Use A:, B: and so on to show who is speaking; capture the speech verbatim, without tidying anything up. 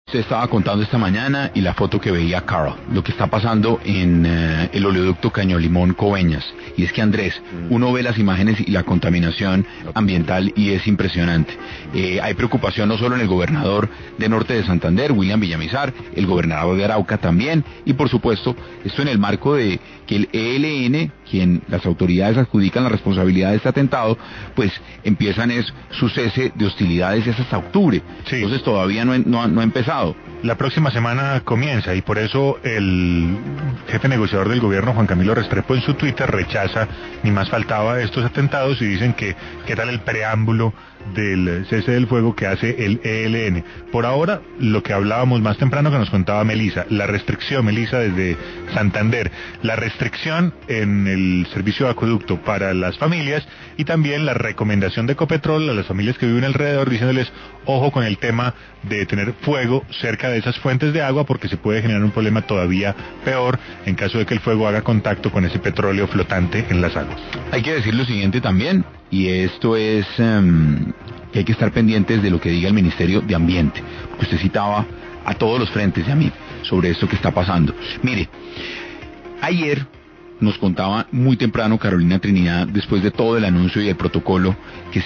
A: Usted estaba contando esta mañana y la foto que veía Carl, lo que está pasando en eh, el oleoducto Caño Limón Coveñas. Y es que Andrés, uno ve las imágenes y la contaminación ambiental y es impresionante. Eh, hay preocupación no solo en el gobernador de Norte de Santander, William Villamizar, el gobernador de Arauca también, y por supuesto, esto en el marco de que el E L N, quien las autoridades adjudican la responsabilidad de este atentado, pues empiezan es su cese de hostilidades es hasta octubre.
B: Sí.
A: Entonces todavía no, no, no ha empezado.
B: La próxima semana comienza y por eso el jefe negociador del gobierno, Juan Camilo Restrepo, en su Twitter rechaza, ni más faltaba, estos atentados y dicen que qué tal el preámbulo del cese del fuego que hace el E L N. Por ahora, lo que hablábamos más temprano que nos contaba Melisa, la restricción, Melisa, desde Santander, la restricción en el servicio de acueducto para las familias y también la recomendación de Ecopetrol a las familias que viven alrededor, diciéndoles, ojo con el tema de tener fuego cerca de esas fuentes de agua porque se puede generar un problema todavía peor en caso de que el fuego haga contacto con ese petróleo flotante en las aguas.
A: Hay que decir lo siguiente también, y esto es um, que hay que estar pendientes de lo que diga el Ministerio de Ambiente, porque usted citaba a todos los frentes y a mí sobre esto que está pasando. Mire, ayer nos contaba muy temprano Carolina Trinidad, después de todo el anuncio y el protocolo que